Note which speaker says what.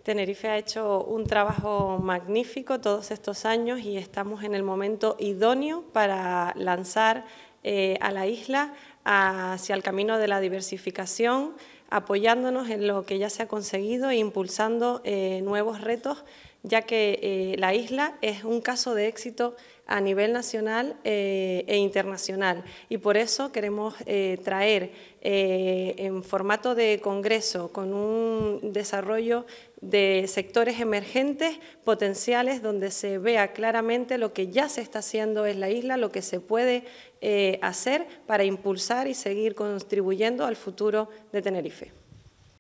Speaker 1: Tenerife ha hecho un trabajo magnífico todos estos años y estamos en el momento idóneo para lanzar a la isla hacia el camino de la diversificación, apoyándonos en lo que ya se ha conseguido e impulsando nuevos retos, ya que la isla es un caso de éxito a nivel nacional e internacional, y por eso queremos traer en formato de congreso, con un desarrollo de sectores emergentes potenciales, donde se vea claramente lo que ya se está haciendo en la isla, lo que se puede hacer para impulsar y seguir contribuyendo al futuro de Tenerife.